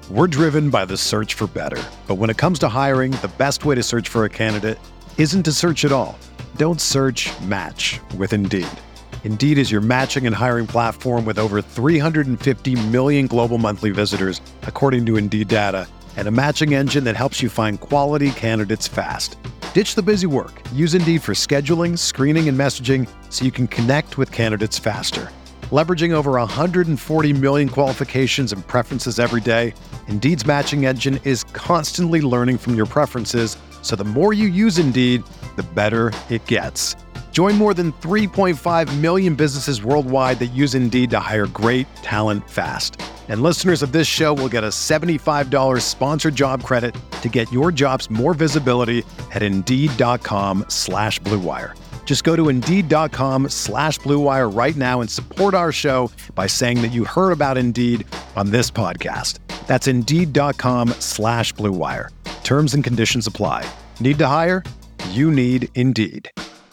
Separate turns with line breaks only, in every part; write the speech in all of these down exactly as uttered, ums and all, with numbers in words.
We're driven by the search for better. But when it comes to hiring, the best way to search for a candidate isn't to search at all. Don't search, match with Indeed. Indeed is your matching and hiring platform with over three hundred fifty million global monthly visitors, according to Indeed data, and a matching engine that helps you find quality candidates fast. Ditch the busy work. Use Indeed for scheduling, screening, and messaging so you can connect with candidates faster. Leveraging over one hundred forty million qualifications and preferences every day, Indeed's matching engine is constantly learning from your preferences, so the more you use Indeed, the better it gets. Join more than three point five million businesses worldwide that use Indeed to hire great talent fast. And listeners of this show will get a seventy-five dollars sponsored job credit to get your jobs more visibility at Indeed.com slash Blue Wire. Just go to Indeed.com slash Blue Wire right now and support our show by saying that you heard about Indeed on this podcast. That's Indeed.com slash Blue Wire. Terms and conditions apply. Need to hire? You need Indeed.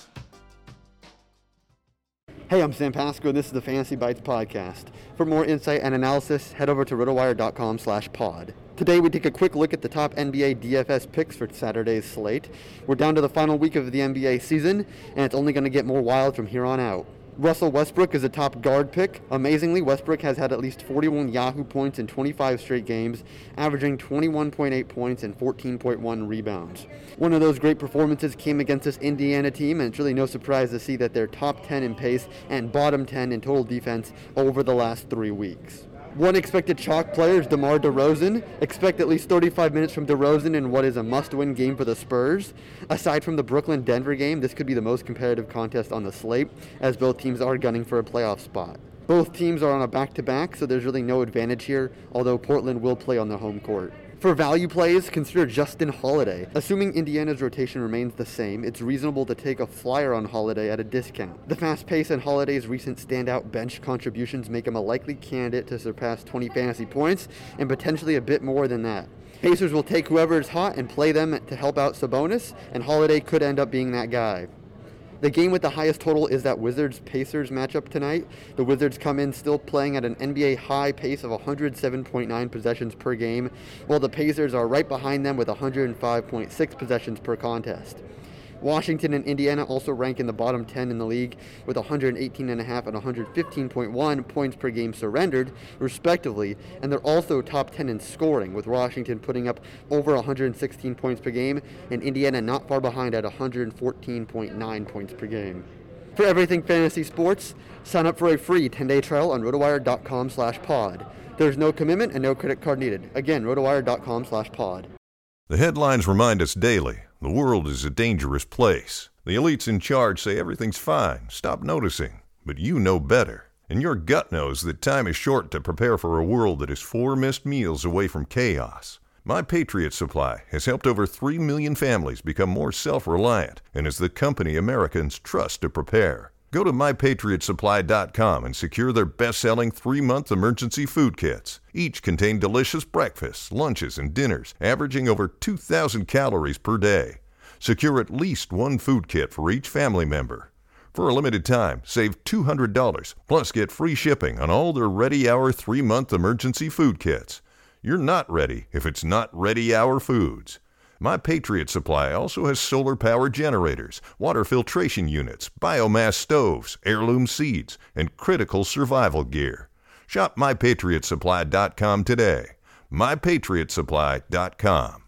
Hey, I'm Sam Pasco, and this is the Fantasy Bites podcast. For more insight and analysis, head over to rotowire.com slash pod. Today, we take a quick look at the top N B A D F S picks for Saturday's slate. We're down to the final week of the N B A season, and it's only going to get more wild from here on out. Russell Westbrook is a top guard pick. Amazingly, Westbrook has had at least forty-one Yahoo points in twenty-five straight games, averaging twenty-one point eight points and fourteen point one rebounds. One of those great performances came against this Indiana team, and it's really no surprise to see that they're top ten in pace and bottom ten in total defense over the last three weeks. One expected chalk player is DeMar DeRozan. Expect at least thirty-five minutes from DeRozan in what is a must-win game for the Spurs. Aside from the Brooklyn-Denver game, this could be the most competitive contest on the slate, as both teams are gunning for a playoff spot. Both teams are on a back-to-back, so there's really no advantage here, although Portland will play on their home court. For value plays, consider Justin Holiday. Assuming Indiana's rotation remains the same, it's reasonable to take a flyer on Holiday at a discount. The fast pace and Holiday's recent standout bench contributions make him a likely candidate to surpass twenty fantasy points, and potentially a bit more than that. Pacers will take whoever is hot and play them to help out Sabonis, and Holiday could end up being that guy. The game with the highest total is that Wizards-Pacers matchup tonight. The Wizards come in still playing at an N B A high pace of one hundred seven point nine possessions per game, while the Pacers are right behind them with one hundred five point six possessions per contest. Washington and Indiana also rank in the bottom ten in the league with one hundred eighteen point five and one hundred fifteen point one points per game surrendered, respectively, and they're also top ten in scoring, with Washington putting up over one hundred sixteen points per game and Indiana not far behind at one hundred fourteen point nine points per game. For everything fantasy sports, sign up for a free ten-day trial on rotowire.com slash pod. There's no commitment and no credit card needed. Again, rotowire.com slash pod.
The headlines remind us daily, the world is a dangerous place. The elites in charge say everything's fine, stop noticing. But you know better. And your gut knows that time is short to prepare for a world that is four missed meals away from chaos. My Patriot Supply has helped over three million families become more self-reliant and is the company Americans trust to prepare. Go to my patriot supply dot com and secure their best-selling three-month emergency food kits. Each contain delicious breakfasts, lunches, and dinners, averaging over two thousand calories per day. Secure at least one food kit for each family member. For a limited time, save two hundred dollars, plus get free shipping on all their Ready Hour three-month emergency food kits. You're not ready if it's not Ready Hour Foods. My Patriot Supply also has solar-powered generators, water filtration units, biomass stoves, heirloom seeds, and critical survival gear. Shop my patriot supply dot com today. my patriot supply dot com.